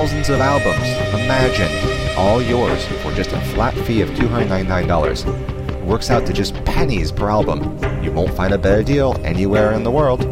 thousands of albums. Imagine, all yours for just a flat fee of $299. It works out to just pennies per album. You won't find a better deal anywhere in the world.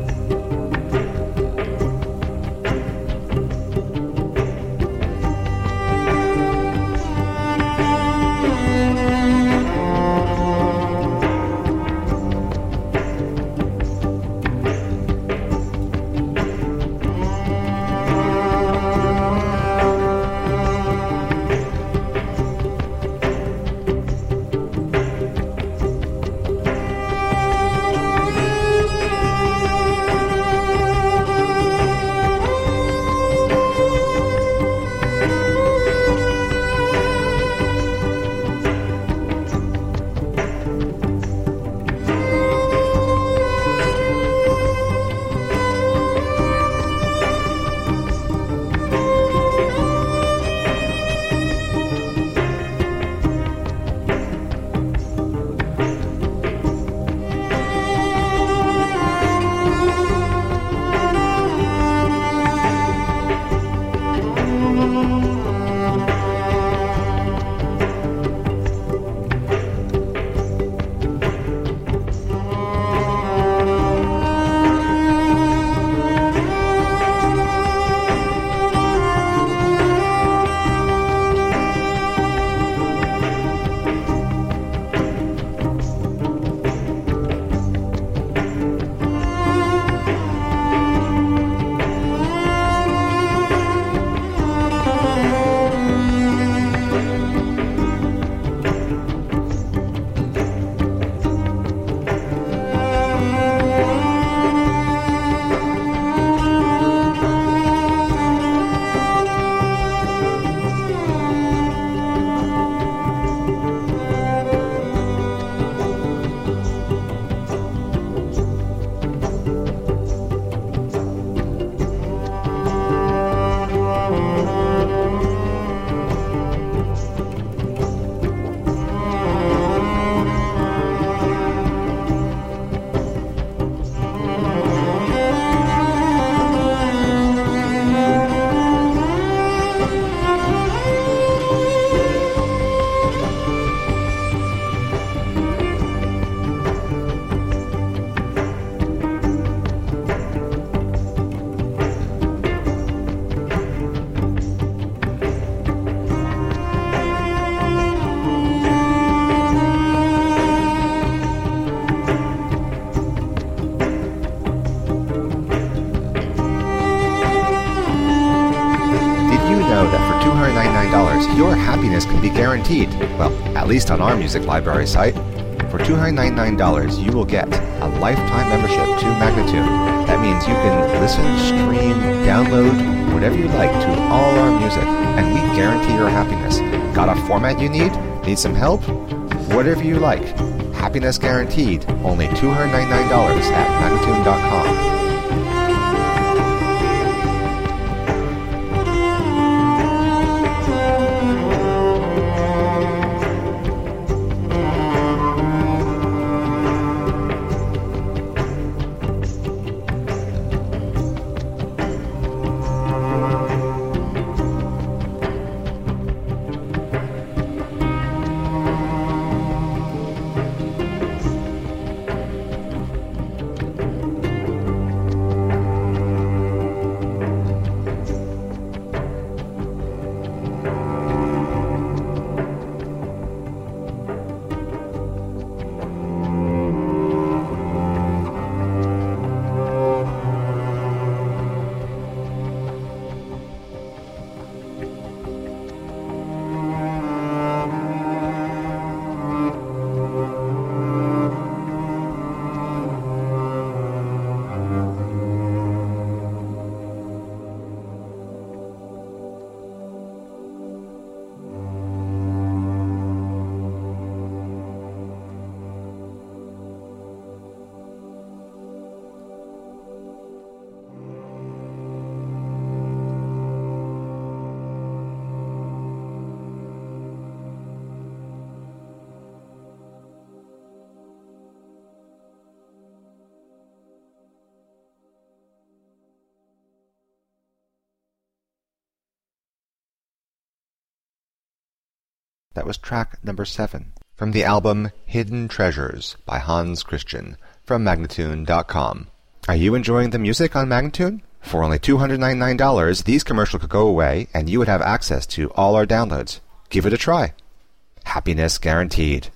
Your happiness can be guaranteed. Well, at least on our music library site. For $299, you will get a lifetime membership to Magnatune. That means you can listen, stream, download, whatever you like to all our music, and we guarantee your happiness. Got a format you need? Need some help? Whatever you like. Happiness guaranteed. Only $299 at Magnatune.com. That was track number 7 from the album Hidden Treasures by Hans Christian from Magnatune.com. Are you enjoying the music on Magnatune? For only $299, these commercials could go away and you would have access to all our downloads. Give it a try. Happiness guaranteed.